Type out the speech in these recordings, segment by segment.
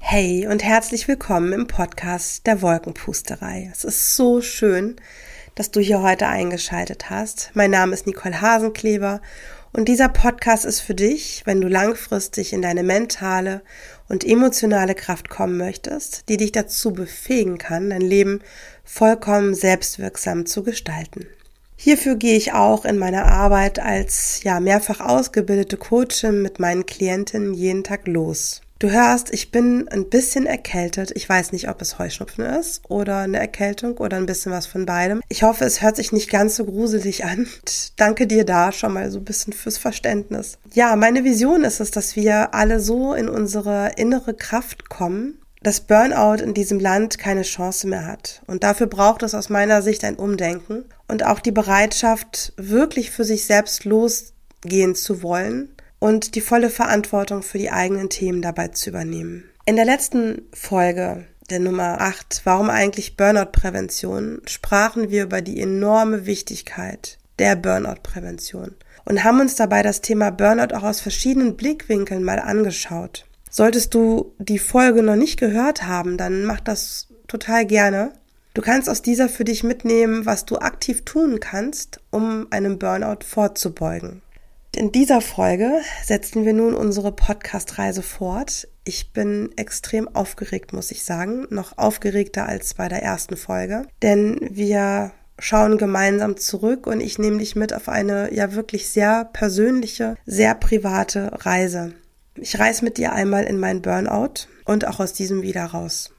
Hey und herzlich willkommen im Podcast der Wolkenpusterei. Es ist so schön, dass du hier heute eingeschaltet hast. Mein Name ist Nicole Hasenkleber und dieser Podcast ist für dich, wenn du langfristig in deine mentale und emotionale Kraft kommen möchtest, die dich dazu befähigen kann, dein Leben vollkommen selbstwirksam zu gestalten. Hierfür gehe ich auch in meiner Arbeit als mehrfach ausgebildete Coachin mit meinen Klientinnen jeden Tag los. Du hörst, ich bin ein bisschen erkältet. Ich weiß nicht, ob es Heuschnupfen ist oder eine Erkältung oder ein bisschen was von beidem. Ich hoffe, es hört sich nicht ganz so gruselig an. Und danke dir da schon mal so ein bisschen fürs Verständnis. Ja, meine Vision ist es, dass wir alle so in unsere innere Kraft kommen, dass Burnout in diesem Land keine Chance mehr hat. Und dafür braucht es aus meiner Sicht ein Umdenken und auch die Bereitschaft, wirklich für sich selbst losgehen zu wollen und die volle Verantwortung für die eigenen Themen dabei zu übernehmen. In der letzten Folge, der Nummer 8, warum eigentlich Burnout-Prävention, sprachen wir über die enorme Wichtigkeit der Burnout-Prävention und haben uns dabei das Thema Burnout auch aus verschiedenen Blickwinkeln mal angeschaut. Solltest du die Folge noch nicht gehört haben, dann mach das total gerne. Du kannst aus dieser für dich mitnehmen, was du aktiv tun kannst, um einem Burnout vorzubeugen. In dieser Folge setzen wir nun unsere Podcast-Reise fort. Ich bin extrem aufgeregt, muss ich sagen, noch aufgeregter als bei der ersten Folge, denn wir schauen gemeinsam zurück und ich nehme dich mit auf eine wirklich sehr persönliche, sehr private Reise. Ich reise mit dir einmal in meinen Burnout und auch aus diesem wieder raus.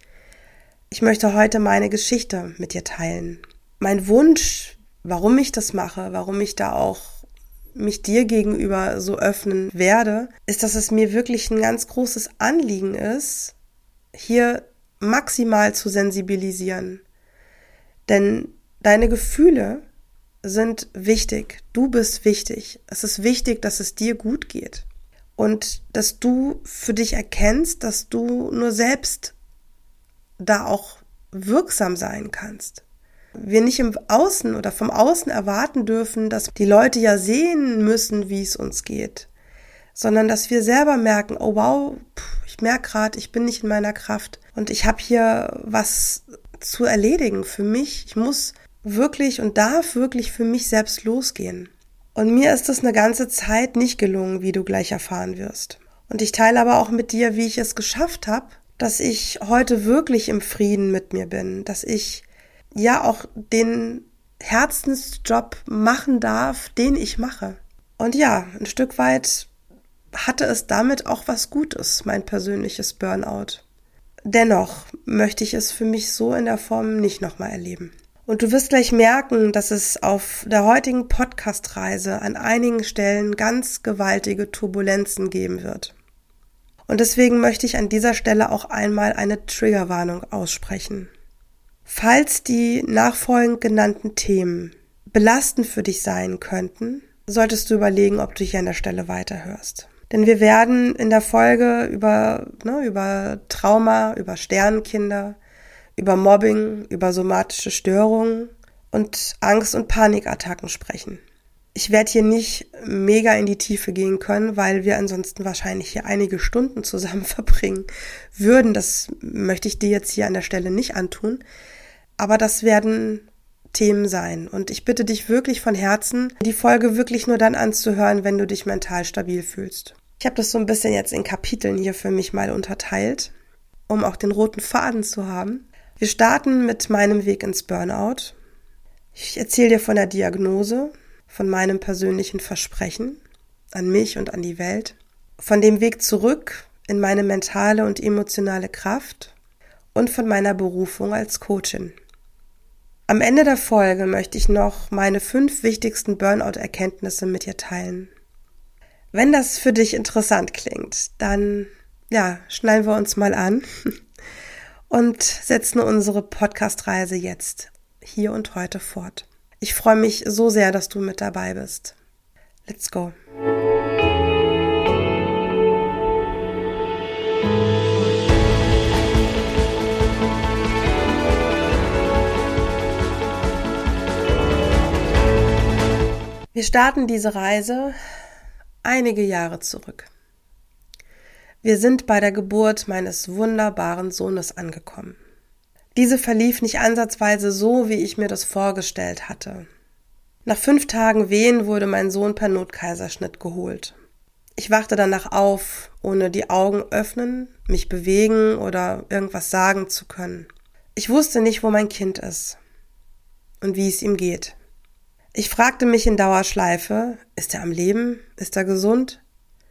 Ich möchte heute meine Geschichte mit dir teilen. Mein Wunsch, warum ich das mache, warum ich da auch mich dir gegenüber so öffnen werde, ist, dass es mir wirklich ein ganz großes Anliegen ist, hier maximal zu sensibilisieren. Denn deine Gefühle sind wichtig. Du bist wichtig. Es ist wichtig, dass es dir gut geht. Und dass du für dich erkennst, dass du nur selbst da auch wirksam sein kannst. Wir nicht im Außen oder vom Außen erwarten dürfen, dass die Leute ja sehen müssen, wie es uns geht, sondern dass wir selber merken, oh wow, ich merke gerade, ich bin nicht in meiner Kraft und ich habe hier was zu erledigen für mich. Ich muss wirklich und darf wirklich für mich selbst losgehen. Und mir ist es eine ganze Zeit nicht gelungen, wie du gleich erfahren wirst. Und ich teile aber auch mit dir, wie ich es geschafft habe, dass ich heute wirklich im Frieden mit mir bin, dass ich auch den Herzensjob machen darf, den ich mache. Und ein Stück weit hatte es damit auch was Gutes, mein persönliches Burnout. Dennoch möchte ich es für mich so in der Form nicht nochmal erleben. Und du wirst gleich merken, dass es auf der heutigen Podcast-Reise an einigen Stellen ganz gewaltige Turbulenzen geben wird. Und deswegen möchte ich an dieser Stelle auch einmal eine Triggerwarnung aussprechen. Falls die nachfolgend genannten Themen belastend für dich sein könnten, solltest du überlegen, ob du hier an der Stelle weiterhörst. Denn wir werden in der Folge über Trauma, über Sternenkinder, über Mobbing, über somatische Störungen und Angst- und Panikattacken sprechen. Ich werde hier nicht mega in die Tiefe gehen können, weil wir ansonsten wahrscheinlich hier einige Stunden zusammen verbringen würden. Das möchte ich dir jetzt hier an der Stelle nicht antun. Aber das werden Themen sein. Und ich bitte dich wirklich von Herzen, die Folge wirklich nur dann anzuhören, wenn du dich mental stabil fühlst. Ich habe das so ein bisschen jetzt in Kapiteln hier für mich mal unterteilt, um auch den roten Faden zu haben. Wir starten mit meinem Weg ins Burnout. Ich erzähle dir von der Diagnose, von meinem persönlichen Versprechen an mich und an die Welt, von dem Weg zurück in meine mentale und emotionale Kraft und von meiner Berufung als Coachin. Am Ende der Folge möchte ich noch meine 5 wichtigsten Burnout-Erkenntnisse mit dir teilen. Wenn das für dich interessant klingt, dann schnallen wir uns mal an und setzen unsere Podcast-Reise jetzt, hier und heute fort. Ich freue mich so sehr, dass du mit dabei bist. Let's go! Wir starten diese Reise einige Jahre zurück. Wir sind bei der Geburt meines wunderbaren Sohnes angekommen. Diese verlief nicht ansatzweise so, wie ich mir das vorgestellt hatte. Nach 5 Tagen Wehen wurde mein Sohn per Notkaiserschnitt geholt. Ich wachte danach auf, ohne die Augen öffnen, mich bewegen oder irgendwas sagen zu können. Ich wusste nicht, wo mein Kind ist und wie es ihm geht. Ich fragte mich in Dauerschleife, ist er am Leben? Ist er gesund?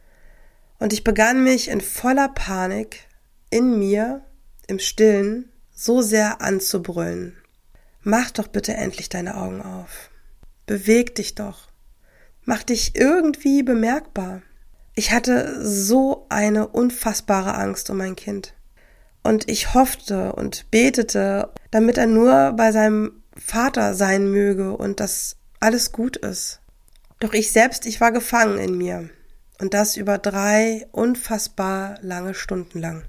Und ich begann mich in voller Panik in mir, im Stillen, so sehr anzubrüllen. Mach doch bitte endlich deine Augen auf. Beweg dich doch. Mach dich irgendwie bemerkbar. Ich hatte so eine unfassbare Angst um mein Kind. Und ich hoffte und betete, damit er nur bei seinem Vater sein möge und dass alles gut ist. Doch ich war gefangen in mir. Und das über 3 unfassbar lange Stunden lang.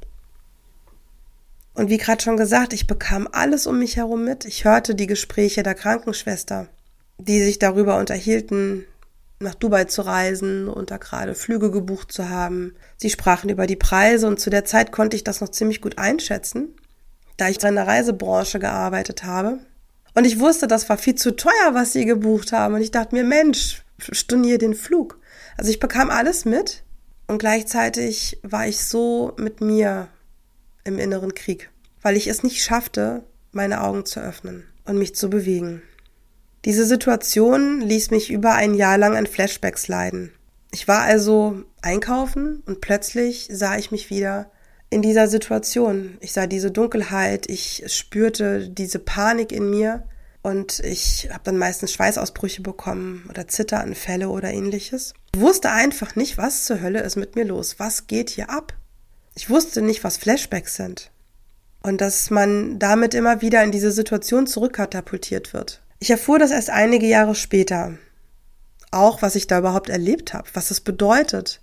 Und wie gerade schon gesagt, ich bekam alles um mich herum mit. Ich hörte die Gespräche der Krankenschwester, die sich darüber unterhielten, nach Dubai zu reisen und da gerade Flüge gebucht zu haben. Sie sprachen über die Preise und zu der Zeit konnte ich das noch ziemlich gut einschätzen, da ich in der Reisebranche gearbeitet habe. Und ich wusste, das war viel zu teuer, was sie gebucht haben. Und ich dachte mir, Mensch, stornier den Flug. Also ich bekam alles mit und gleichzeitig war ich so mit mir im inneren Krieg, weil ich es nicht schaffte, meine Augen zu öffnen und mich zu bewegen. Diese Situation ließ mich über ein Jahr lang an Flashbacks leiden. Ich war also einkaufen und plötzlich sah ich mich wieder in dieser Situation. Ich sah diese Dunkelheit, ich spürte diese Panik in mir und ich habe dann meistens Schweißausbrüche bekommen oder Zitteranfälle oder ähnliches. Ich wusste einfach nicht, was zur Hölle ist mit mir los, was geht hier ab. Ich wusste nicht, was Flashbacks sind und dass man damit immer wieder in diese Situation zurückkatapultiert wird. Ich erfuhr das erst einige Jahre später, auch was ich da überhaupt erlebt habe, was es bedeutet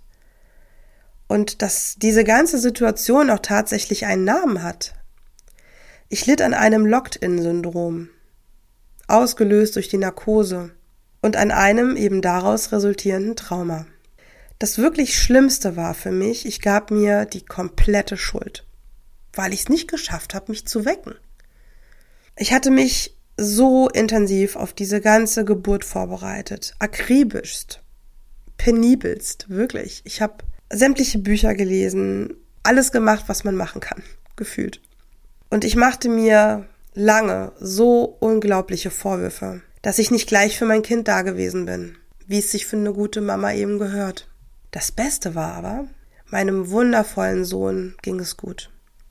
und dass diese ganze Situation auch tatsächlich einen Namen hat. Ich litt an einem Locked-in-Syndrom, ausgelöst durch die Narkose und an einem eben daraus resultierenden Trauma. Das wirklich Schlimmste war für mich, ich gab mir die komplette Schuld, weil ich es nicht geschafft habe, mich zu wecken. Ich hatte mich so intensiv auf diese ganze Geburt vorbereitet, akribischst, penibelst, wirklich. Ich habe sämtliche Bücher gelesen, alles gemacht, was man machen kann, gefühlt. Und ich machte mir lange so unglaubliche Vorwürfe, dass ich nicht gleich für mein Kind da gewesen bin, wie es sich für eine gute Mama eben gehört. Das Beste war aber, meinem wundervollen Sohn ging es gut.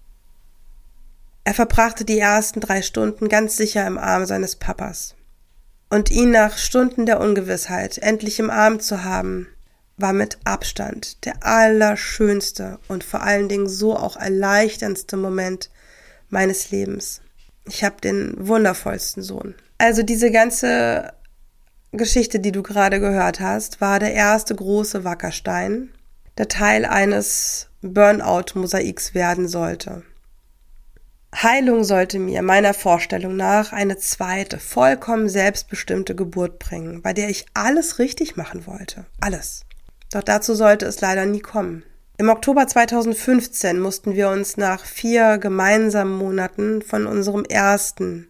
Er verbrachte die ersten 3 Stunden ganz sicher im Arm seines Papas. Und ihn nach Stunden der Ungewissheit endlich im Arm zu haben, war mit Abstand der allerschönste und vor allen Dingen so auch erleichterndste Moment meines Lebens. Ich habe den wundervollsten Sohn. Also diese ganze Geschichte, die du gerade gehört hast, war der erste große Wackerstein, der Teil eines Burnout-Mosaiks werden sollte. Heilung sollte mir meiner Vorstellung nach eine zweite, vollkommen selbstbestimmte Geburt bringen, bei der ich alles richtig machen wollte. Alles. Doch dazu sollte es leider nie kommen. Im Oktober 2015 mussten wir uns nach 4 gemeinsamen Monaten von unserem ersten,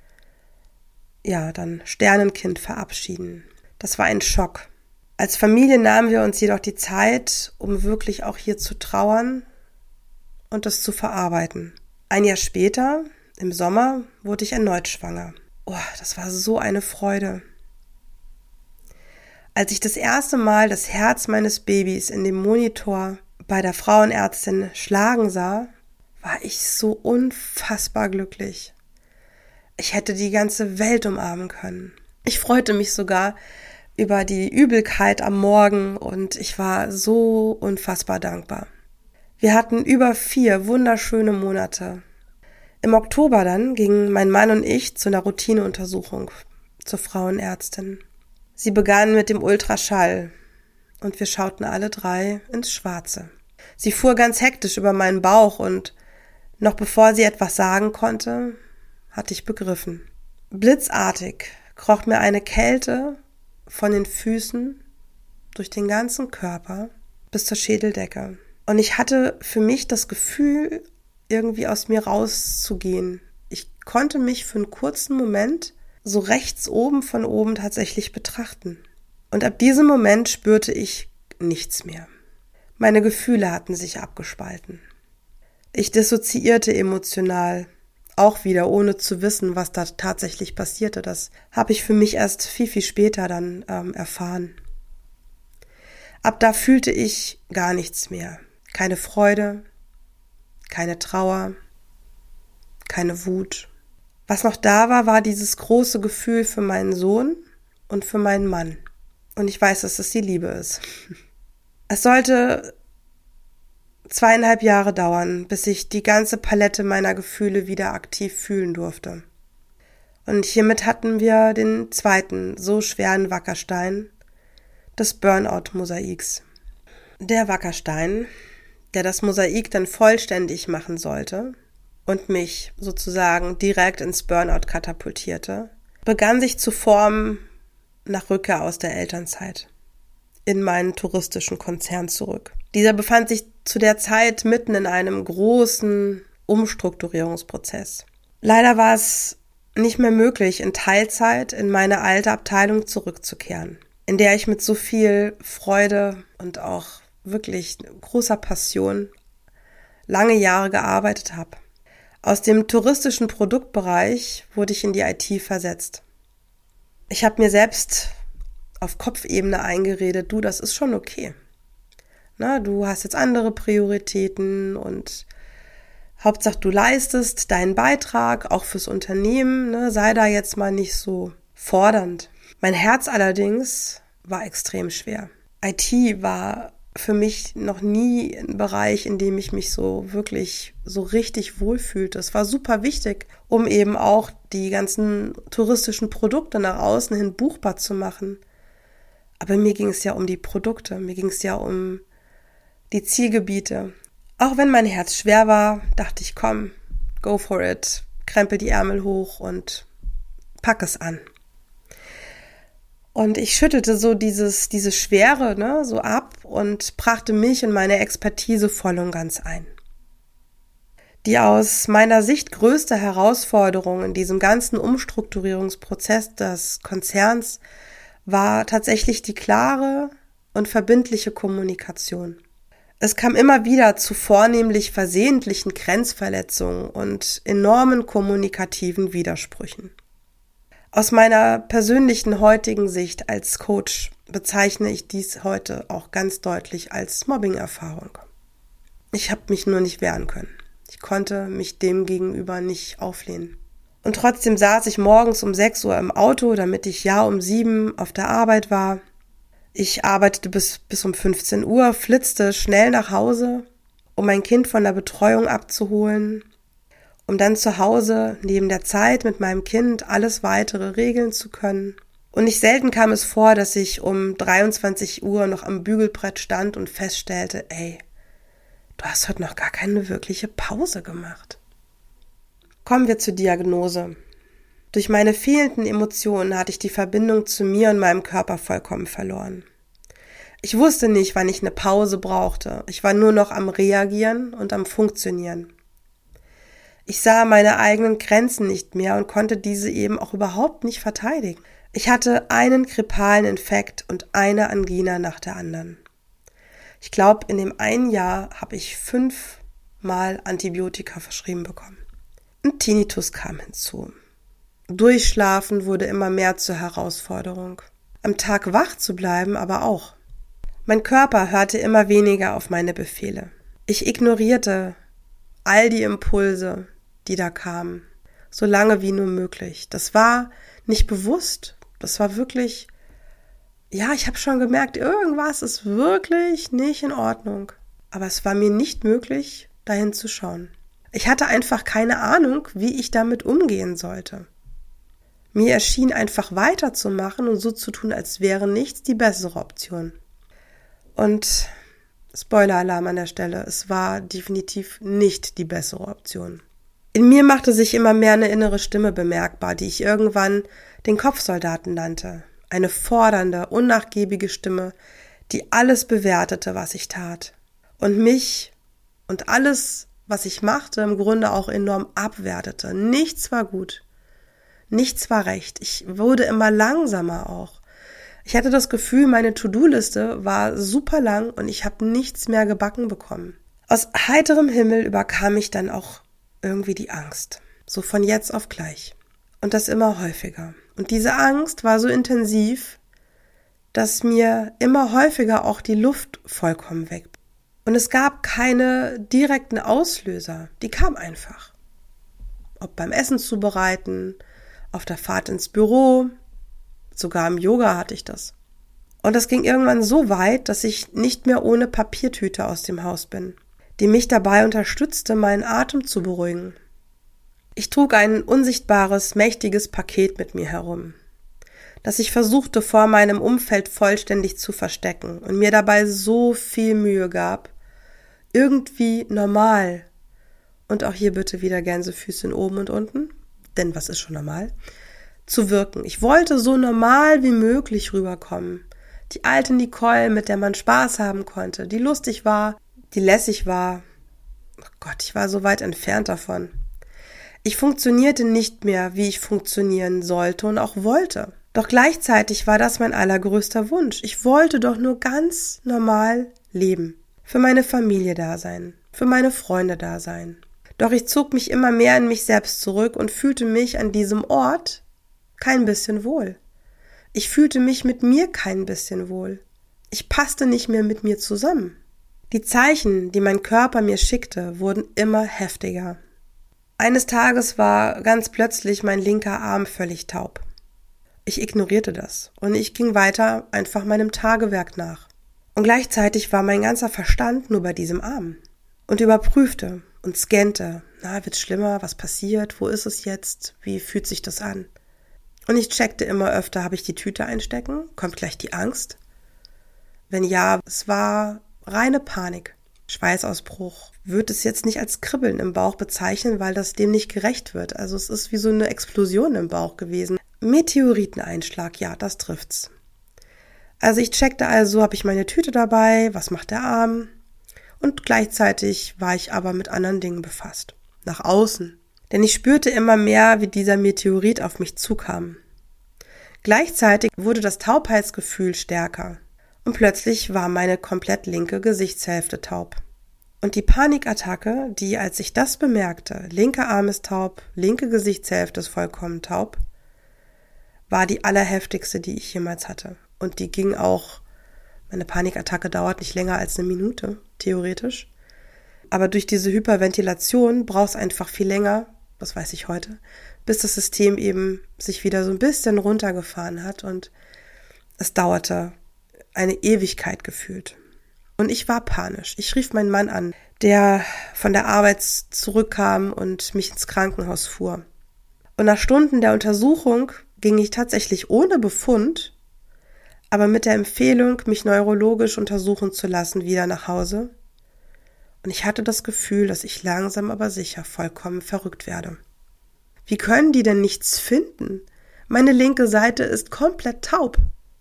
dann Sternenkind verabschieden. Das war ein Schock. Als Familie nahmen wir uns jedoch die Zeit, um wirklich auch hier zu trauern und das zu verarbeiten. Ein Jahr später, im Sommer, wurde ich erneut schwanger. Oh, das war so eine Freude. Als ich das erste Mal das Herz meines Babys in dem Monitor bei der Frauenärztin schlagen sah, war ich so unfassbar glücklich. Ich hätte die ganze Welt umarmen können. Ich freute mich sogar über die Übelkeit am Morgen und ich war so unfassbar dankbar. Wir hatten über 4 wunderschöne Monate. Im Oktober dann gingen mein Mann und ich zu einer Routineuntersuchung zur Frauenärztin. Sie begann mit dem Ultraschall und wir schauten alle 3 ins Schwarze. Sie fuhr ganz hektisch über meinen Bauch und noch bevor sie etwas sagen konnte, hatte ich begriffen. Blitzartig kroch mir eine Kälte von den Füßen durch den ganzen Körper bis zur Schädeldecke. Und ich hatte für mich das Gefühl, irgendwie aus mir rauszugehen. Ich konnte mich für einen kurzen Moment so rechts oben von oben tatsächlich betrachten. Und ab diesem Moment spürte ich nichts mehr. Meine Gefühle hatten sich abgespalten. Ich dissoziierte emotional, auch wieder ohne zu wissen, was da tatsächlich passierte. Das habe ich für mich erst viel, viel später dann erfahren. Ab da fühlte ich gar nichts mehr. Keine Freude, keine Trauer, keine Wut. Was noch da war, war dieses große Gefühl für meinen Sohn und für meinen Mann. Und ich weiß, dass es die Liebe ist. Es sollte 2,5 Jahre dauern, bis ich die ganze Palette meiner Gefühle wieder aktiv fühlen durfte. Und hiermit hatten wir den zweiten, so schweren Wackerstein des Burnout-Mosaiks. Der Wackerstein, der das Mosaik dann vollständig machen sollte und mich sozusagen direkt ins Burnout katapultierte, begann sich zu formen nach Rückkehr aus der Elternzeit in meinen touristischen Konzern zurück. Dieser befand sich zu der Zeit mitten in einem großen Umstrukturierungsprozess. Leider war es nicht mehr möglich, in Teilzeit in meine alte Abteilung zurückzukehren, in der ich mit so viel Freude und auch wirklich großer Passion lange Jahre gearbeitet habe. Aus dem touristischen Produktbereich wurde ich in die IT versetzt. Ich habe mir selbst auf Kopfebene eingeredet, das ist schon okay. Na, du hast jetzt andere Prioritäten und Hauptsache du leistest deinen Beitrag, auch fürs Unternehmen, ne, sei da jetzt mal nicht so fordernd. Mein Herz allerdings war extrem schwer. IT war für mich noch nie ein Bereich, in dem ich mich so wirklich so richtig wohlfühlte. Es war super wichtig, um eben auch die ganzen touristischen Produkte nach außen hin buchbar zu machen. Aber mir ging es ja um die Produkte, mir ging es ja um die Zielgebiete. Auch wenn mein Herz schwer war, dachte ich, komm, go for it, krempel die Ärmel hoch und pack es an. Und ich schüttelte so diese Schwere, ne, so ab und brachte mich und meine Expertise voll und ganz ein. Die aus meiner Sicht größte Herausforderung in diesem ganzen Umstrukturierungsprozess des Konzerns war tatsächlich die klare und verbindliche Kommunikation. Es kam immer wieder zu vornehmlich versehentlichen Grenzverletzungen und enormen kommunikativen Widersprüchen. Aus meiner persönlichen heutigen Sicht als Coach bezeichne ich dies heute auch ganz deutlich als Mobbing-Erfahrung. Ich habe mich nur nicht wehren können. Ich konnte mich dem gegenüber nicht auflehnen. Und trotzdem saß ich morgens um 6 Uhr im Auto, damit ich um 7 auf der Arbeit war. Ich arbeitete bis um 15 Uhr, flitzte schnell nach Hause, um mein Kind von der Betreuung abzuholen, um dann zu Hause neben der Zeit mit meinem Kind alles weitere regeln zu können. Und nicht selten kam es vor, dass ich um 23 Uhr noch am Bügelbrett stand und feststellte, du hast heute noch gar keine wirkliche Pause gemacht. Kommen wir zur Diagnose. Durch meine fehlenden Emotionen hatte ich die Verbindung zu mir und meinem Körper vollkommen verloren. Ich wusste nicht, wann ich eine Pause brauchte. Ich war nur noch am Reagieren und am Funktionieren. Ich sah meine eigenen Grenzen nicht mehr und konnte diese eben auch überhaupt nicht verteidigen. Ich hatte einen grippalen Infekt und eine Angina nach der anderen. Ich glaube, in dem einen Jahr habe ich 5-mal Antibiotika verschrieben bekommen. Ein Tinnitus kam hinzu. Durchschlafen wurde immer mehr zur Herausforderung. Am Tag wach zu bleiben aber auch. Mein Körper hörte immer weniger auf meine Befehle. Ich ignorierte all die Impulse, die da kamen, so lange wie nur möglich. Das war nicht bewusst, das war wirklich, ich habe schon gemerkt, irgendwas ist wirklich nicht in Ordnung. Aber es war mir nicht möglich, dahin zu schauen. Ich hatte einfach keine Ahnung, wie ich damit umgehen sollte. Mir erschien einfach weiterzumachen und so zu tun, als wäre nichts die bessere Option. Und Spoiler-Alarm an der Stelle, es war definitiv nicht die bessere Option. In mir machte sich immer mehr eine innere Stimme bemerkbar, die ich irgendwann den Kopfsoldaten nannte. Eine fordernde, unnachgiebige Stimme, die alles bewertete, was ich tat. und mich und alles, was ich machte, im Grunde auch enorm abwertete. Nichts war gut. Nichts war recht. Ich wurde immer langsamer auch. Ich hatte das Gefühl, meine To-Do-Liste war super lang und ich habe nichts mehr gebacken bekommen. Aus heiterem Himmel überkam mich dann auch irgendwie die Angst. So von jetzt auf gleich. Und das immer häufiger. Und diese Angst war so intensiv, dass mir immer häufiger auch die Luft vollkommen weg. Und es gab keine direkten Auslöser. Die kamen einfach. Ob beim Essen zubereiten, auf der Fahrt ins Büro, sogar im Yoga hatte ich das. Und das ging irgendwann so weit, dass ich nicht mehr ohne Papiertüte aus dem Haus bin, die mich dabei unterstützte, meinen Atem zu beruhigen. Ich trug ein unsichtbares, mächtiges Paket mit mir herum, das ich versuchte vor meinem Umfeld vollständig zu verstecken und mir dabei so viel Mühe gab, irgendwie normal, und auch hier bitte wieder Gänsefüßchen oben und unten, denn was ist schon normal, zu wirken. Ich wollte so normal wie möglich rüberkommen. Die alte Nicole, mit der man Spaß haben konnte, die lustig war, die lässig war. Oh Gott, ich war so weit entfernt davon. Ich funktionierte nicht mehr, wie ich funktionieren sollte und auch wollte. Doch gleichzeitig war das mein allergrößter Wunsch. Ich wollte doch nur ganz normal leben. Für meine Familie da sein, für meine Freunde da sein. Doch ich zog mich immer mehr in mich selbst zurück und fühlte mich an diesem Ort kein bisschen wohl. Ich fühlte mich mit mir kein bisschen wohl. Ich passte nicht mehr mit mir zusammen. Die Zeichen, die mein Körper mir schickte, wurden immer heftiger. Eines Tages war ganz plötzlich mein linker Arm völlig taub. Ich ignorierte das und ich ging weiter einfach meinem Tagewerk nach. Und gleichzeitig war mein ganzer Verstand nur bei diesem Arm und überprüfte und scannte. Na, wird's schlimmer? Was passiert? Wo ist es jetzt? Wie fühlt sich das an? Und ich checkte immer öfter, habe ich die Tüte einstecken? Kommt gleich die Angst? Wenn ja, es war reine Panik. Schweißausbruch. Würde es jetzt nicht als Kribbeln im Bauch bezeichnen, weil das dem nicht gerecht wird. Also es ist wie so eine Explosion im Bauch gewesen. Meteoriteneinschlag, ja, das trifft's. Also ich checkte also, habe ich meine Tüte dabei, was macht der Arm? Und gleichzeitig war ich aber mit anderen Dingen befasst. Nach außen. Denn ich spürte immer mehr, wie dieser Meteorit auf mich zukam. Gleichzeitig wurde das Taubheitsgefühl stärker. Und plötzlich war meine komplett linke Gesichtshälfte taub. Und die Panikattacke, die, als ich das bemerkte, linker Arm ist taub, linke Gesichtshälfte ist vollkommen taub, war die allerheftigste, die ich jemals hatte. Und die ging auch, meine Panikattacke dauert nicht länger als eine Minute, theoretisch. Aber durch diese Hyperventilation braucht es einfach viel länger, das weiß ich heute, bis das System eben sich wieder so ein bisschen runtergefahren hat. Und es dauerte eine Ewigkeit gefühlt. Und ich war panisch. Ich rief meinen Mann an, der von der Arbeit zurückkam und mich ins Krankenhaus fuhr. Und nach Stunden der Untersuchung ging ich tatsächlich ohne Befund, aber mit der Empfehlung, mich neurologisch untersuchen zu lassen, wieder nach Hause. Und ich hatte das Gefühl, dass ich langsam aber sicher vollkommen verrückt werde. Wie können die denn nichts finden? Meine linke Seite ist komplett taub.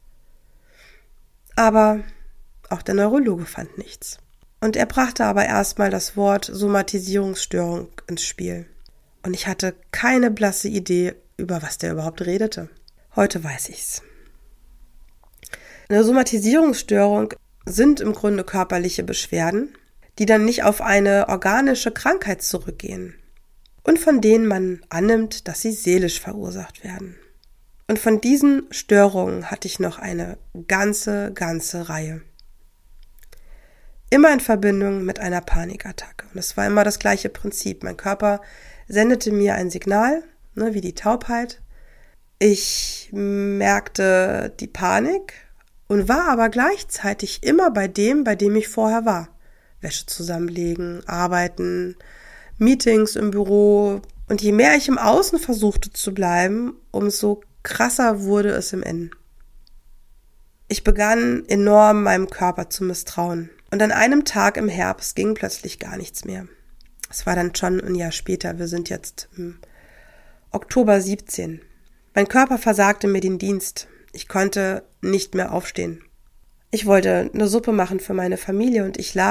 Aber auch der Neurologe fand nichts. Und er brachte aber erstmal das Wort Somatisierungsstörung ins Spiel. Und ich hatte keine blasse Idee, über was der überhaupt redete. Heute weiß ich's. Eine Somatisierungsstörung sind im Grunde körperliche Beschwerden, die dann nicht auf eine organische Krankheit zurückgehen und von denen man annimmt, dass sie seelisch verursacht werden. Und von diesen Störungen hatte ich noch eine ganze Reihe. Immer in Verbindung mit einer Panikattacke. Und es war immer das gleiche Prinzip. Mein Körper sendete mir ein Signal, wie die Taubheit. Ich merkte die Panik und war aber gleichzeitig immer bei dem ich vorher war. Wäsche zusammenlegen, arbeiten, Meetings im Büro. Und je mehr ich im Außen versuchte zu bleiben, umso krasser wurde es im Innen. Ich begann enorm meinem Körper zu misstrauen. Und an einem Tag im Herbst ging plötzlich gar nichts mehr. Es war dann schon ein Jahr später, wir sind jetzt im Oktober 17. Mein Körper versagte mir den Dienst. Ich konnte nicht mehr aufstehen. Ich wollte eine Suppe machen für meine Familie und ich lag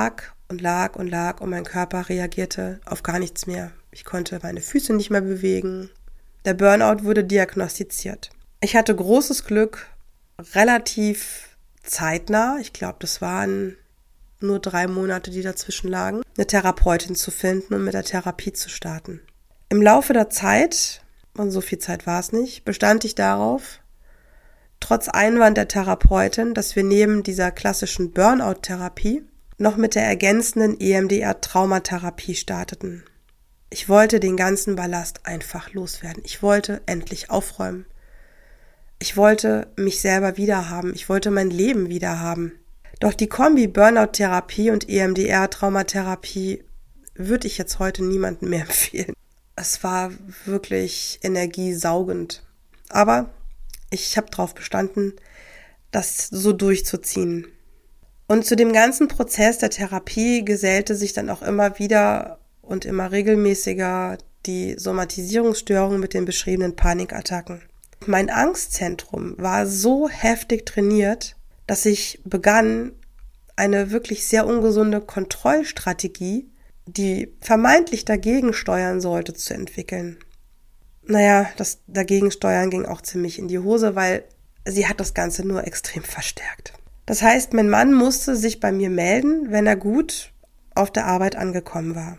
und lag und mein Körper reagierte auf gar nichts mehr. Ich konnte meine Füße nicht mehr bewegen. Der Burnout wurde diagnostiziert. Ich hatte großes Glück, relativ zeitnah, ich glaube, das waren nur 3 Monate, die dazwischen lagen, eine Therapeutin zu finden und mit der Therapie zu starten. Im Laufe der Zeit, und so viel Zeit war es nicht, bestand ich darauf, trotz Einwand der Therapeutin, dass wir neben dieser klassischen Burnout-Therapie noch mit der ergänzenden EMDR-Traumatherapie starteten. Ich wollte den ganzen Ballast einfach loswerden. Ich wollte endlich aufräumen. Ich wollte mich selber wiederhaben. Ich wollte mein Leben wiederhaben. Doch die Kombi Burnout-Therapie und EMDR-Traumatherapie würde ich jetzt heute niemandem mehr empfehlen. Es war wirklich energiesaugend. Aber ich habe darauf bestanden, das so durchzuziehen. Und zu dem ganzen Prozess der Therapie gesellte sich dann auch immer wieder und immer regelmäßiger die Somatisierungsstörung mit den beschriebenen Panikattacken. Mein Angstzentrum war so heftig trainiert, dass ich begann, eine wirklich sehr ungesunde Kontrollstrategie, die vermeintlich dagegen steuern sollte, zu entwickeln. Naja, das Dagegensteuern ging auch ziemlich in die Hose, weil sie hat das Ganze nur extrem verstärkt. Das heißt, mein Mann musste sich bei mir melden, wenn er gut auf der Arbeit angekommen war.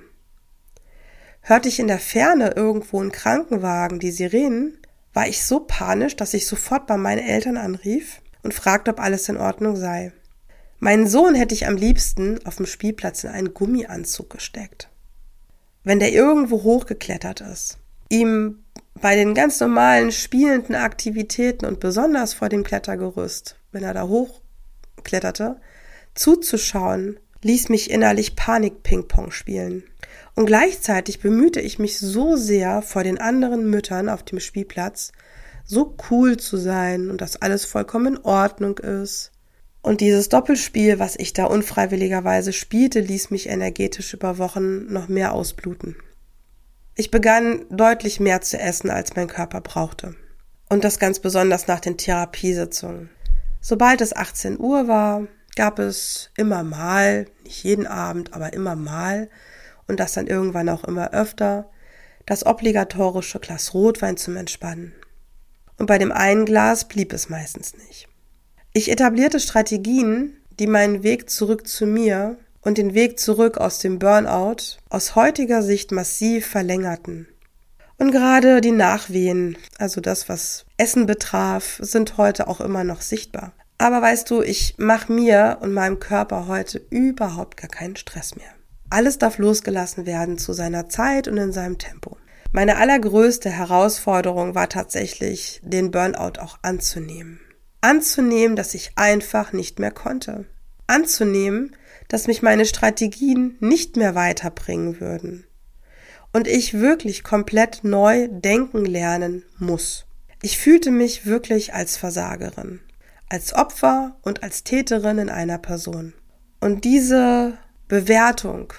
Hörte ich in der Ferne irgendwo einen Krankenwagen die Sirenen, war ich so panisch, dass ich sofort bei meinen Eltern anrief und fragte, ob alles in Ordnung sei. Meinen Sohn hätte ich am liebsten auf dem Spielplatz in einen Gummianzug gesteckt. Wenn der irgendwo hochgeklettert ist, ihm bei den ganz normalen spielenden Aktivitäten und besonders vor dem Klettergerüst, wenn er da hochkletterte, zuzuschauen, ließ mich innerlich Panik-Ping-Pong spielen. Und gleichzeitig bemühte ich mich so sehr, vor den anderen Müttern auf dem Spielplatz so cool zu sein und dass alles vollkommen in Ordnung ist. Und dieses Doppelspiel, was ich da unfreiwilligerweise spielte, ließ mich energetisch über Wochen noch mehr ausbluten. Ich begann deutlich mehr zu essen, als mein Körper brauchte. Und das ganz besonders nach den Therapiesitzungen. Sobald es 18 Uhr war, gab es immer mal, nicht jeden Abend, aber immer mal, und das dann irgendwann auch immer öfter, das obligatorische Glas Rotwein zum Entspannen. Und bei dem einen Glas blieb es meistens nicht. Ich etablierte Strategien, die meinen Weg zurück zu mir und den Weg zurück aus dem Burnout aus heutiger Sicht massiv verlängerten. Und gerade die Nachwehen, also das, was Essen betraf, sind heute auch immer noch sichtbar. Aber weißt du, ich mache mir und meinem Körper heute überhaupt gar keinen Stress mehr. Alles darf losgelassen werden zu seiner Zeit und in seinem Tempo. Meine allergrößte Herausforderung war tatsächlich, den Burnout auch anzunehmen. Anzunehmen, dass ich einfach nicht mehr konnte. Anzunehmen, dass mich meine Strategien nicht mehr weiterbringen würden. Und ich wirklich komplett neu denken lernen muss. Ich fühlte mich wirklich als Versagerin, als Opfer und als Täterin in einer Person. Und diese Bewertung,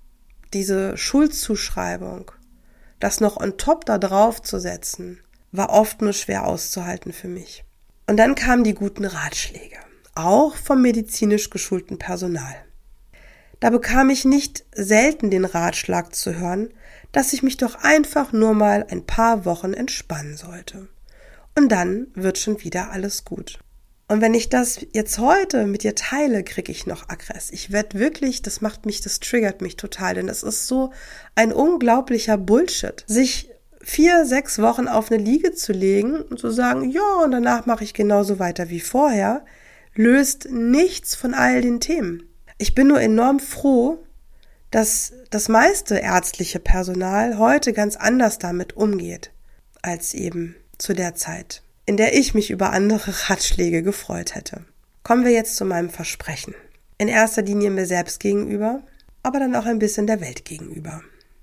diese Schuldzuschreibung, das noch on top da drauf zu setzen, war oft nur schwer auszuhalten für mich. Und dann kamen die guten Ratschläge, auch vom medizinisch geschulten Personal. Da bekam ich nicht selten den Ratschlag zu hören, dass ich mich doch einfach nur mal ein paar Wochen entspannen sollte. Und dann wird schon wieder alles gut. Und wenn ich das jetzt heute mit dir teile, kriege ich noch Aggress. Ich werde wirklich, das triggert mich total, denn es ist so ein unglaublicher Bullshit, sich 4-6 Wochen auf eine Liege zu legen und zu sagen, ja, und danach mache ich genauso weiter wie vorher, löst nichts von all den Themen. Ich bin nur enorm froh, dass das meiste ärztliche Personal heute ganz anders damit umgeht, als eben zu der Zeit, in der ich mich über andere Ratschläge gefreut hätte. Kommen wir jetzt zu meinem Versprechen. In erster Linie mir selbst gegenüber, aber dann auch ein bisschen der Welt gegenüber.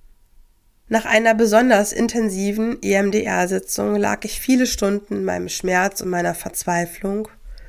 Nach einer besonders intensiven EMDR-Sitzung lag ich viele Stunden in meinem Schmerz und meiner Verzweiflung,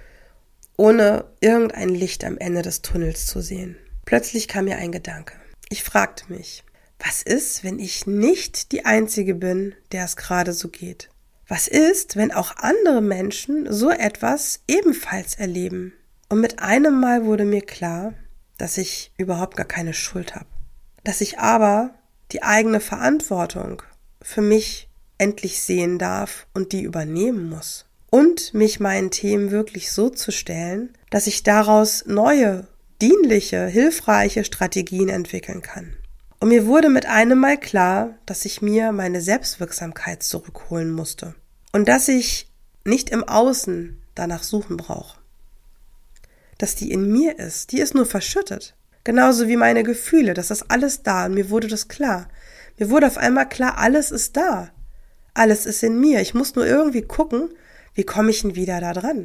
ohne irgendein Licht am Ende des Tunnels zu sehen. Plötzlich kam mir ein Gedanke. Ich fragte mich, was ist, wenn ich nicht die Einzige bin, der es gerade so geht? Was ist, wenn auch andere Menschen so etwas ebenfalls erleben? Und mit einem Mal wurde mir klar, dass ich überhaupt gar keine Schuld habe. Dass ich aber die eigene Verantwortung für mich endlich sehen darf und die übernehmen muss. Und mich meinen Themen wirklich so zu stellen, dass ich daraus neue, dienliche, hilfreiche Strategien entwickeln kann. Und mir wurde mit einem Mal klar, dass ich mir meine Selbstwirksamkeit zurückholen musste. Und dass ich nicht im Außen danach suchen brauche. Dass die in mir ist, die ist nur verschüttet. Genauso wie meine Gefühle, das ist alles da und mir wurde das klar. Mir wurde auf einmal klar, alles ist da. Alles ist in mir. Ich muss nur irgendwie gucken, wie komme ich denn wieder da dran?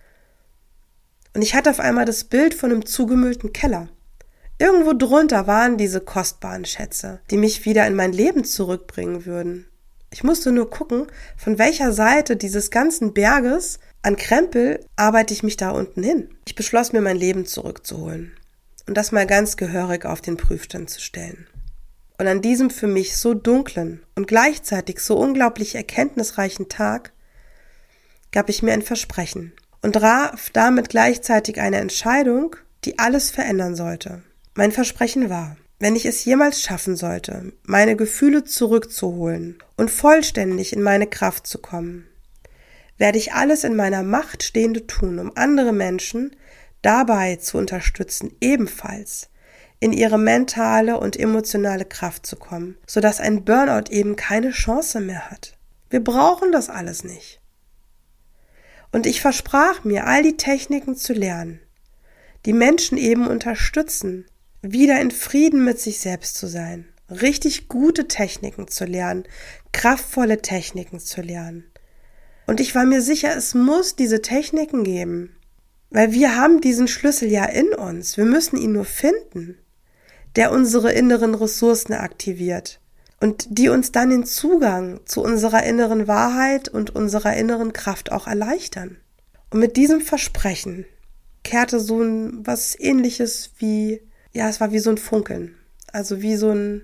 Und ich hatte auf einmal das Bild von einem zugemüllten Keller. Irgendwo drunter waren diese kostbaren Schätze, die mich wieder in mein Leben zurückbringen würden. Ich musste nur gucken, von welcher Seite dieses ganzen Berges an Krempel arbeite ich mich da unten hin. Ich beschloss mir, mein Leben zurückzuholen und das mal ganz gehörig auf den Prüfstand zu stellen. Und an diesem für mich so dunklen und gleichzeitig so unglaublich erkenntnisreichen Tag gab ich mir ein Versprechen und traf damit gleichzeitig eine Entscheidung, die alles verändern sollte. Mein Versprechen war, wenn ich es jemals schaffen sollte, meine Gefühle zurückzuholen und vollständig in meine Kraft zu kommen, werde ich alles in meiner Macht Stehende tun, um andere Menschen dabei zu unterstützen, ebenfalls in ihre mentale und emotionale Kraft zu kommen, sodass ein Burnout eben keine Chance mehr hat. Wir brauchen das alles nicht. Und ich versprach mir, all die Techniken zu lernen, die Menschen eben unterstützen, wieder in Frieden mit sich selbst zu sein, richtig gute Techniken zu lernen, kraftvolle Techniken zu lernen. Und ich war mir sicher, es muss diese Techniken geben, weil wir haben diesen Schlüssel ja in uns, wir müssen ihn nur finden, der unsere inneren Ressourcen aktiviert und die uns dann den Zugang zu unserer inneren Wahrheit und unserer inneren Kraft auch erleichtern. Und mit diesem Versprechen kehrte so was Ähnliches wie, es war wie so ein Funkeln, also wie so ein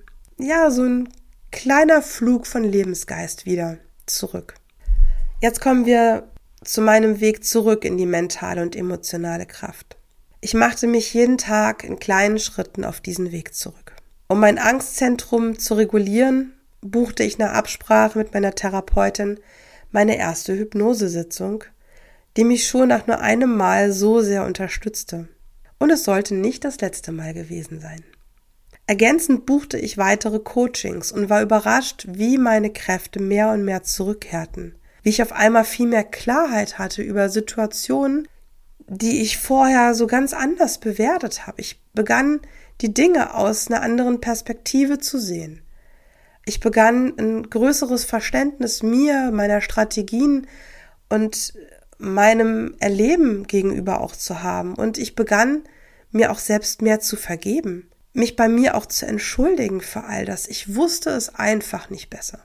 kleiner Flug von Lebensgeist wieder zurück. Jetzt kommen wir zu meinem Weg zurück in die mentale und emotionale Kraft. Ich machte mich jeden Tag in kleinen Schritten auf diesen Weg zurück. Um mein Angstzentrum zu regulieren, buchte ich nach Absprache mit meiner Therapeutin meine erste Hypnosesitzung, die mich schon nach nur einem Mal so sehr unterstützte. Und es sollte nicht das letzte Mal gewesen sein. Ergänzend buchte ich weitere Coachings und war überrascht, wie meine Kräfte mehr und mehr zurückkehrten. Wie ich auf einmal viel mehr Klarheit hatte über Situationen, die ich vorher so ganz anders bewertet habe. Ich begann, die Dinge aus einer anderen Perspektive zu sehen. Ich begann, ein größeres Verständnis mir, meiner Strategien und meinem Erleben gegenüber auch zu haben. Und ich begann, mir auch selbst mehr zu vergeben, mich bei mir auch zu entschuldigen für all das. Ich wusste es einfach nicht besser.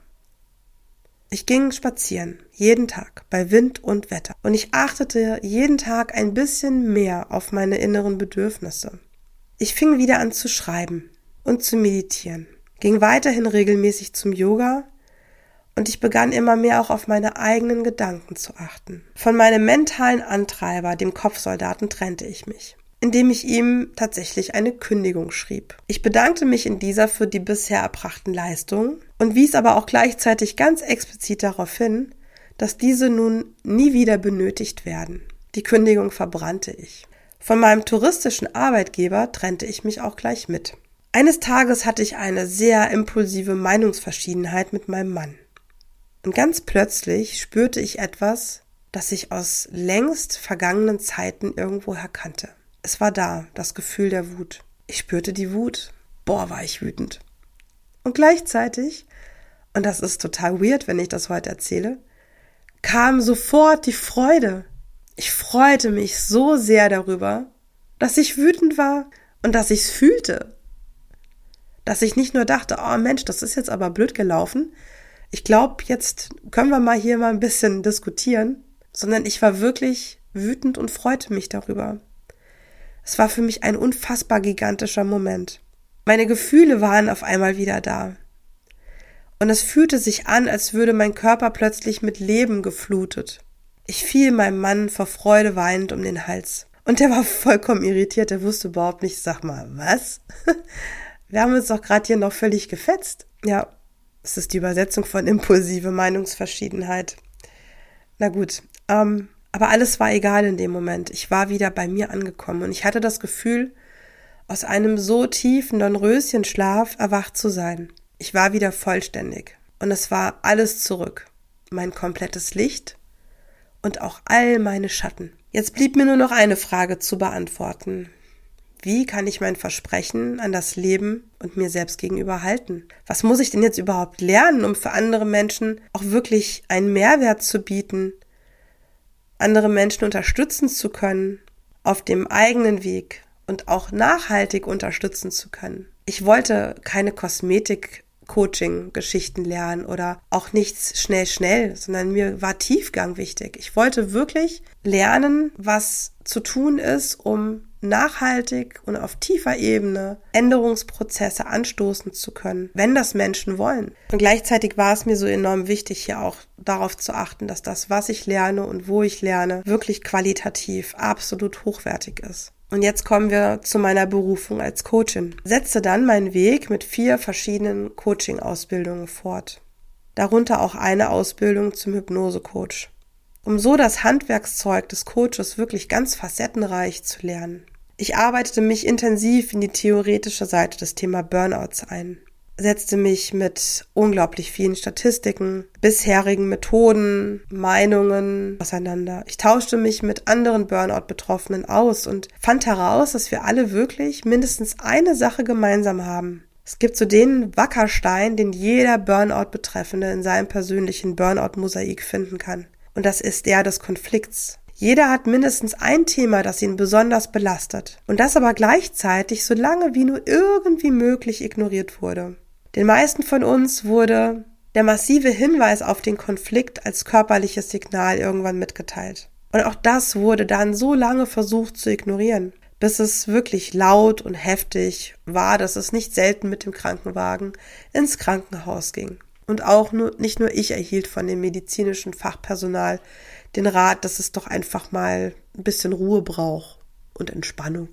Ich ging spazieren, jeden Tag, bei Wind und Wetter. Und ich achtete jeden Tag ein bisschen mehr auf meine inneren Bedürfnisse. Ich fing wieder an zu schreiben und zu meditieren, ging weiterhin regelmäßig zum Yoga und ich begann immer mehr auch auf meine eigenen Gedanken zu achten. Von meinem mentalen Antreiber, dem Kopfsoldaten, trennte ich mich, indem ich ihm tatsächlich eine Kündigung schrieb. Ich bedankte mich in dieser für die bisher erbrachten Leistungen und wies aber auch gleichzeitig ganz explizit darauf hin, dass diese nun nie wieder benötigt werden. Die Kündigung verbrannte ich. Von meinem touristischen Arbeitgeber trennte ich mich auch gleich mit. Eines Tages hatte ich eine sehr impulsive Meinungsverschiedenheit mit meinem Mann. Und ganz plötzlich spürte ich etwas, das ich aus längst vergangenen Zeiten irgendwoher kannte. Es war da, das Gefühl der Wut. Ich spürte die Wut. War ich wütend. Und gleichzeitig, und das ist total weird, wenn ich das heute erzähle, kam sofort die Freude. Ich freute mich so sehr darüber, dass ich wütend war und dass ich es fühlte. Dass ich nicht nur dachte, oh Mensch, das ist jetzt aber blöd gelaufen. Ich glaube, jetzt können wir mal hier mal ein bisschen diskutieren, sondern ich war wirklich wütend und freute mich darüber. Es war für mich ein unfassbar gigantischer Moment. Meine Gefühle waren auf einmal wieder da. Und es fühlte sich an, als würde mein Körper plötzlich mit Leben geflutet. Ich fiel meinem Mann vor Freude weinend um den Hals. Und der war vollkommen irritiert, der wusste überhaupt nicht, sag mal, was? Wir haben uns doch gerade hier noch völlig gefetzt. Ja, das ist die Übersetzung von impulsive Meinungsverschiedenheit. Na gut, aber alles war egal in dem Moment. Ich war wieder bei mir angekommen und ich hatte das Gefühl, aus einem so tiefen Dornröschenschlaf erwacht zu sein. Ich war wieder vollständig und es war alles zurück. Mein komplettes Licht und auch all meine Schatten. Jetzt blieb mir nur noch eine Frage zu beantworten. Wie kann ich mein Versprechen an das Leben und mir selbst gegenüber halten? Was muss ich denn jetzt überhaupt lernen, um für andere Menschen auch wirklich einen Mehrwert zu bieten, andere Menschen unterstützen zu können, auf dem eigenen Weg und auch nachhaltig unterstützen zu können? Ich wollte keine Kosmetik-Coaching-Geschichten lernen oder auch nichts schnell, sondern mir war Tiefgang wichtig. Ich wollte wirklich lernen, was zu tun ist, um nachhaltig und auf tiefer Ebene Änderungsprozesse anstoßen zu können, wenn das Menschen wollen. Und gleichzeitig war es mir so enorm wichtig, hier auch darauf zu achten, dass das, was ich lerne und wo ich lerne, wirklich qualitativ absolut hochwertig ist. Und jetzt kommen wir zu meiner Berufung als Coachin. Setze dann meinen Weg mit 4 verschiedenen Coaching-Ausbildungen fort. Darunter auch eine Ausbildung zum Hypnose-Coach. Um so das Handwerkszeug des Coaches wirklich ganz facettenreich zu lernen. Ich arbeitete mich intensiv in die theoretische Seite des Thema Burnouts ein, setzte mich mit unglaublich vielen Statistiken, bisherigen Methoden, Meinungen auseinander. Ich tauschte mich mit anderen Burnout-Betroffenen aus und fand heraus, dass wir alle wirklich mindestens eine Sache gemeinsam haben. Es gibt so den Wackerstein, den jeder Burnout-Betreffende in seinem persönlichen Burnout-Mosaik finden kann. Und das ist der des Konflikts. Jeder hat mindestens ein Thema, das ihn besonders belastet. Und das aber gleichzeitig so lange wie nur irgendwie möglich ignoriert wurde. Den meisten von uns wurde der massive Hinweis auf den Konflikt als körperliches Signal irgendwann mitgeteilt. Und auch das wurde dann so lange versucht zu ignorieren, bis es wirklich laut und heftig war, dass es nicht selten mit dem Krankenwagen ins Krankenhaus ging. Und auch nicht nur ich erhielt von dem medizinischen Fachpersonal den Rat, dass es doch einfach mal ein bisschen Ruhe braucht und Entspannung.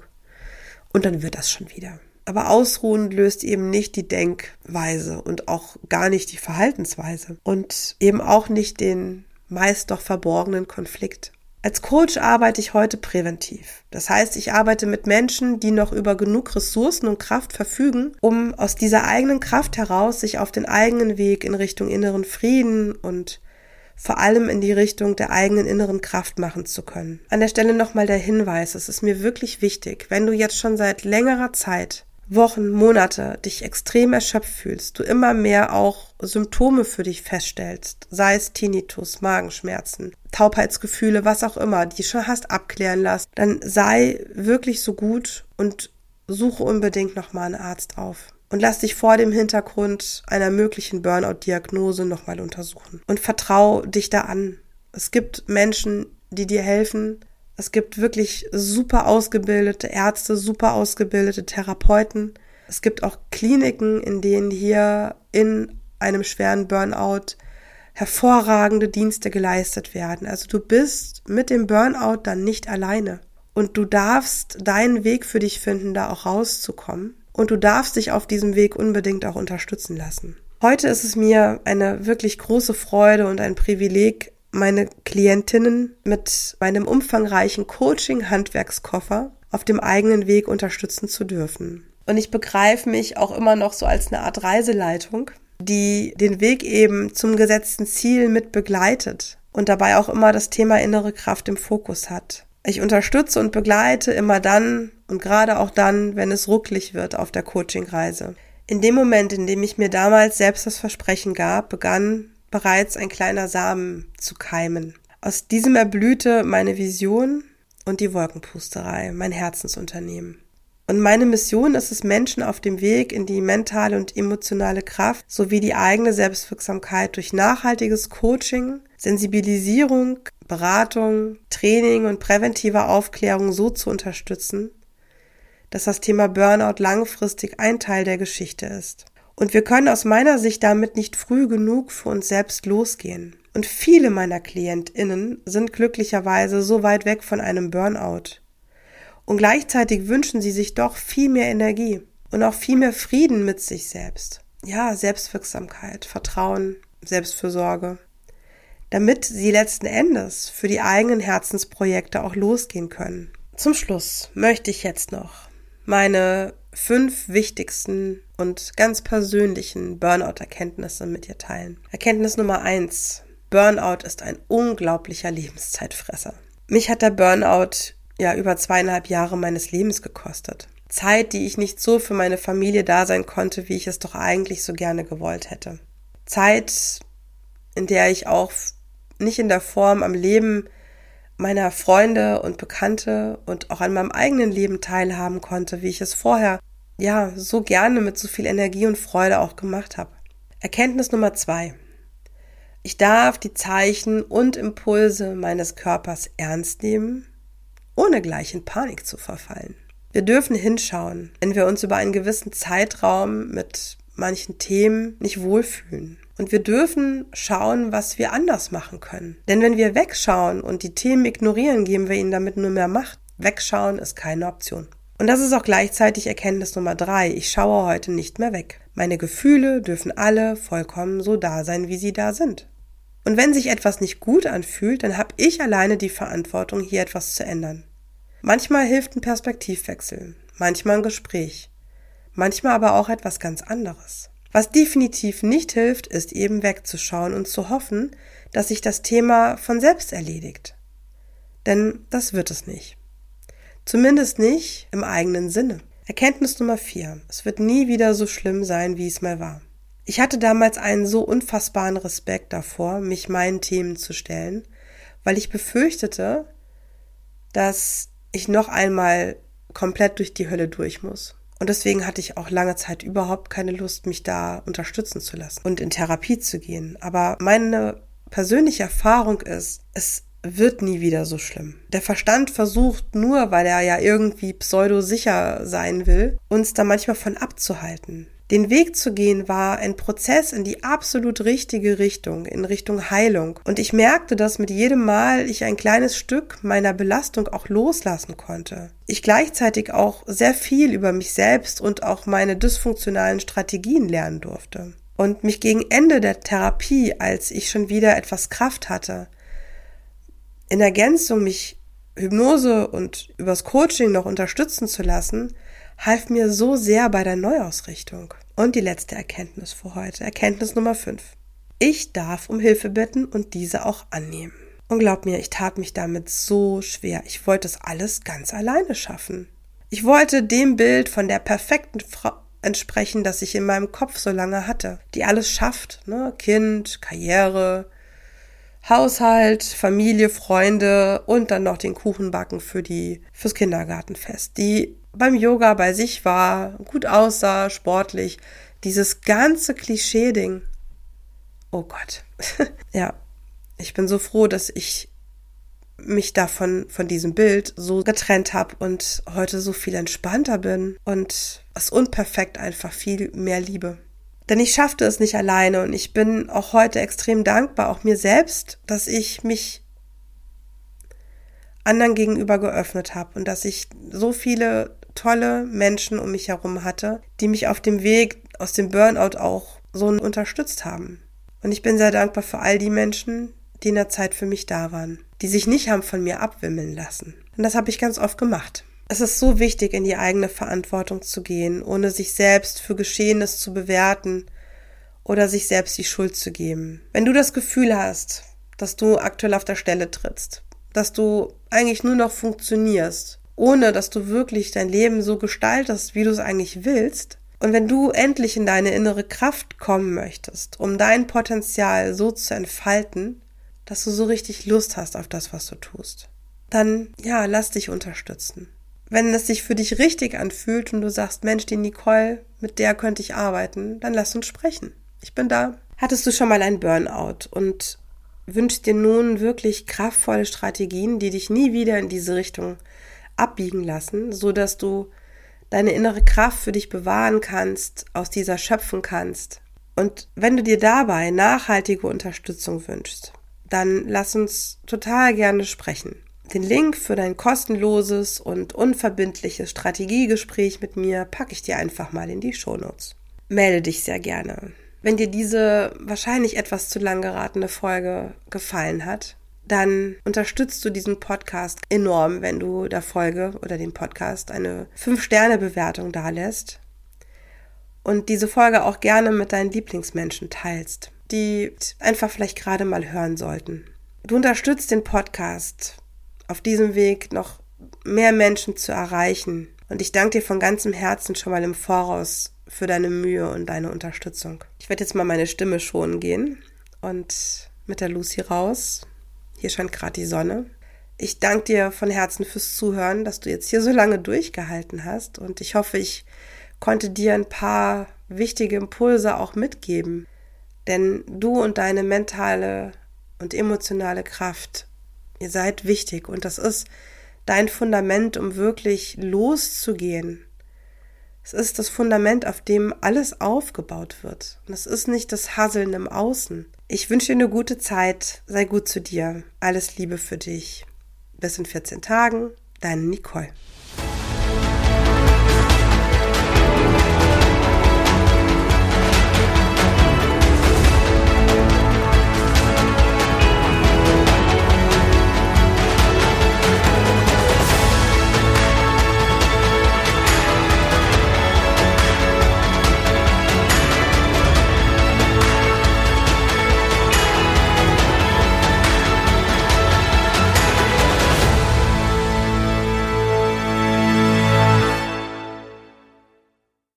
Und dann wird das schon wieder. Aber Ausruhen löst eben nicht die Denkweise und auch gar nicht die Verhaltensweise und eben auch nicht den meist doch verborgenen Konflikt. Als Coach arbeite ich heute präventiv. Das heißt, ich arbeite mit Menschen, die noch über genug Ressourcen und Kraft verfügen, um aus dieser eigenen Kraft heraus sich auf den eigenen Weg in Richtung inneren Frieden und vor allem in die Richtung der eigenen inneren Kraft machen zu können. An der Stelle nochmal der Hinweis, es ist mir wirklich wichtig, wenn du jetzt schon seit längerer Zeit, Wochen, Monate dich extrem erschöpft fühlst, du immer mehr auch Symptome für dich feststellst, sei es Tinnitus, Magenschmerzen, Taubheitsgefühle, was auch immer, die schon hast abklären lassen, dann sei wirklich so gut und suche unbedingt nochmal einen Arzt auf. Und lass dich vor dem Hintergrund einer möglichen Burnout-Diagnose nochmal untersuchen. Und vertrau dich da an. Es gibt Menschen, die dir helfen. Es gibt wirklich super ausgebildete Ärzte, super ausgebildete Therapeuten. Es gibt auch Kliniken, in denen hier in einem schweren Burnout hervorragende Dienste geleistet werden. Also du bist mit dem Burnout dann nicht alleine. Und du darfst deinen Weg für dich finden, da auch rauszukommen. Und du darfst dich auf diesem Weg unbedingt auch unterstützen lassen. Heute ist es mir eine wirklich große Freude und ein Privileg, meine Klientinnen mit meinem umfangreichen Coaching-Handwerkskoffer auf dem eigenen Weg unterstützen zu dürfen. Und ich begreife mich auch immer noch so als eine Art Reiseleitung, die den Weg eben zum gesetzten Ziel mit begleitet und dabei auch immer das Thema innere Kraft im Fokus hat. Ich unterstütze und begleite immer dann und gerade auch dann, wenn es rucklig wird auf der Coaching-Reise. In dem Moment, in dem ich mir damals selbst das Versprechen gab, begann bereits ein kleiner Samen zu keimen. Aus diesem erblühte meine Vision und die Wolkenpusterei, mein Herzensunternehmen. Und meine Mission ist es, Menschen auf dem Weg in die mentale und emotionale Kraft sowie die eigene Selbstwirksamkeit durch nachhaltiges Coaching, Sensibilisierung, Beratung, Training und präventive Aufklärung so zu unterstützen, dass das Thema Burnout langfristig ein Teil der Geschichte ist. Und wir können aus meiner Sicht damit nicht früh genug für uns selbst losgehen. Und viele meiner KlientInnen sind glücklicherweise so weit weg von einem Burnout, Und gleichzeitig wünschen sie sich doch viel mehr Energie und auch viel mehr Frieden mit sich selbst. Ja, Selbstwirksamkeit, Vertrauen, Selbstfürsorge, damit sie letzten Endes für die eigenen Herzensprojekte auch losgehen können. Zum Schluss möchte ich jetzt noch meine 5 wichtigsten und ganz persönlichen Burnout-Erkenntnisse mit dir teilen. Erkenntnis Nummer 1. Burnout ist ein unglaublicher Lebenszeitfresser. Mich hat der Burnout über 2,5 Jahre meines Lebens gekostet. Zeit, die ich nicht so für meine Familie da sein konnte, wie ich es doch eigentlich so gerne gewollt hätte. Zeit, in der ich auch nicht in der Form am Leben meiner Freunde und Bekannte und auch an meinem eigenen Leben teilhaben konnte, wie ich es vorher so gerne mit so viel Energie und Freude auch gemacht habe. Erkenntnis Nummer 2. Ich darf die Zeichen und Impulse meines Körpers ernst nehmen, ohne gleich in Panik zu verfallen. Wir dürfen hinschauen, wenn wir uns über einen gewissen Zeitraum mit manchen Themen nicht wohlfühlen. Und wir dürfen schauen, was wir anders machen können. Denn wenn wir wegschauen und die Themen ignorieren, geben wir ihnen damit nur mehr Macht. Wegschauen ist keine Option. Und das ist auch gleichzeitig Erkenntnis Nummer 3. Ich schaue heute nicht mehr weg. Meine Gefühle dürfen alle vollkommen so da sein, wie sie da sind. Und wenn sich etwas nicht gut anfühlt, dann habe ich alleine die Verantwortung, hier etwas zu ändern. Manchmal hilft ein Perspektivwechsel, manchmal ein Gespräch, manchmal aber auch etwas ganz anderes. Was definitiv nicht hilft, ist eben wegzuschauen und zu hoffen, dass sich das Thema von selbst erledigt. Denn das wird es nicht. Zumindest nicht im eigenen Sinne. Erkenntnis Nummer 4. Es wird nie wieder so schlimm sein, wie es mal war. Ich hatte damals einen so unfassbaren Respekt davor, mich meinen Themen zu stellen, weil ich befürchtete, dass ich noch einmal komplett durch die Hölle durch muss. Und deswegen hatte ich auch lange Zeit überhaupt keine Lust, mich da unterstützen zu lassen und in Therapie zu gehen. Aber meine persönliche Erfahrung ist, es wird nie wieder so schlimm. Der Verstand versucht nur, weil er ja irgendwie pseudo-sicher sein will, uns da manchmal von abzuhalten. Den Weg zu gehen war ein Prozess in die absolut richtige Richtung, in Richtung Heilung. Und ich merkte, dass mit jedem Mal ich ein kleines Stück meiner Belastung auch loslassen konnte. Ich gleichzeitig auch sehr viel über mich selbst und auch meine dysfunktionalen Strategien lernen durfte. Und mich gegen Ende der Therapie, als ich schon wieder etwas Kraft hatte, in Ergänzung mich Hypnose und übers Coaching noch unterstützen zu lassen, half mir so sehr bei der Neuausrichtung. Und die letzte Erkenntnis für heute, Erkenntnis Nummer 5. Ich darf um Hilfe bitten und diese auch annehmen. Und glaub mir, ich tat mich damit so schwer. Ich wollte es alles ganz alleine schaffen. Ich wollte dem Bild von der perfekten Frau entsprechen, das ich in meinem Kopf so lange hatte, die alles schafft, ne? Kind, Karriere, Haushalt, Familie, Freunde und dann noch den Kuchen backen fürs Kindergartenfest, die beim Yoga bei sich war, gut aussah, sportlich, dieses ganze Klischee-Ding. Oh Gott. Ja, ich bin so froh, dass ich mich davon, von diesem Bild so getrennt habe und heute so viel entspannter bin und es unperfekt einfach viel mehr liebe. Denn ich schaffte es nicht alleine und ich bin auch heute extrem dankbar, auch mir selbst, dass ich mich anderen gegenüber geöffnet habe und dass ich so viele tolle Menschen um mich herum hatte, die mich auf dem Weg aus dem Burnout auch so unterstützt haben. Und ich bin sehr dankbar für all die Menschen, die in der Zeit für mich da waren, die sich nicht haben von mir abwimmeln lassen. Und das habe ich ganz oft gemacht. Es ist so wichtig, in die eigene Verantwortung zu gehen, ohne sich selbst für Geschehenes zu bewerten oder sich selbst die Schuld zu geben. Wenn du das Gefühl hast, dass du aktuell auf der Stelle trittst, dass du eigentlich nur noch funktionierst, ohne dass du wirklich dein Leben so gestaltest, wie du es eigentlich willst, und wenn du endlich in deine innere Kraft kommen möchtest, um dein Potenzial so zu entfalten, dass du so richtig Lust hast auf das, was du tust, dann, lass dich unterstützen. Wenn es sich für dich richtig anfühlt und du sagst, Mensch, die Nicole, mit der könnte ich arbeiten, dann lass uns sprechen. Ich bin da. Hattest du schon mal ein Burnout und wünschst dir nun wirklich kraftvolle Strategien, die dich nie wieder in diese Richtung abbiegen lassen, so dass du deine innere Kraft für dich bewahren kannst, aus dieser schöpfen kannst. Und wenn du dir dabei nachhaltige Unterstützung wünschst, dann lass uns total gerne sprechen. Den Link für dein kostenloses und unverbindliches Strategiegespräch mit mir packe ich dir einfach mal in die Shownotes. Melde dich sehr gerne. Wenn dir diese wahrscheinlich etwas zu lang geratene Folge gefallen hat, dann unterstützt du diesen Podcast enorm, wenn du der Folge oder dem Podcast eine 5-Sterne-Bewertung dalässt und diese Folge auch gerne mit deinen Lieblingsmenschen teilst, die einfach vielleicht gerade mal hören sollten. Du unterstützt den Podcast auf diesem Weg noch mehr Menschen zu erreichen und ich danke dir von ganzem Herzen schon mal im Voraus für deine Mühe und deine Unterstützung. Ich werde jetzt mal meine Stimme schonen gehen und mit der Lucy raus. Hier scheint gerade die Sonne. Ich danke dir von Herzen fürs Zuhören, dass du jetzt hier so lange durchgehalten hast und ich hoffe, ich konnte dir ein paar wichtige Impulse auch mitgeben, denn du und deine mentale und emotionale Kraft, ihr seid wichtig und das ist dein Fundament, um wirklich loszugehen. Es ist das Fundament, auf dem alles aufgebaut wird. Und es ist nicht das Hasseln im Außen. Ich wünsche dir eine gute Zeit. Sei gut zu dir. Alles Liebe für dich. Bis in 14 Tagen. Deine Nicole.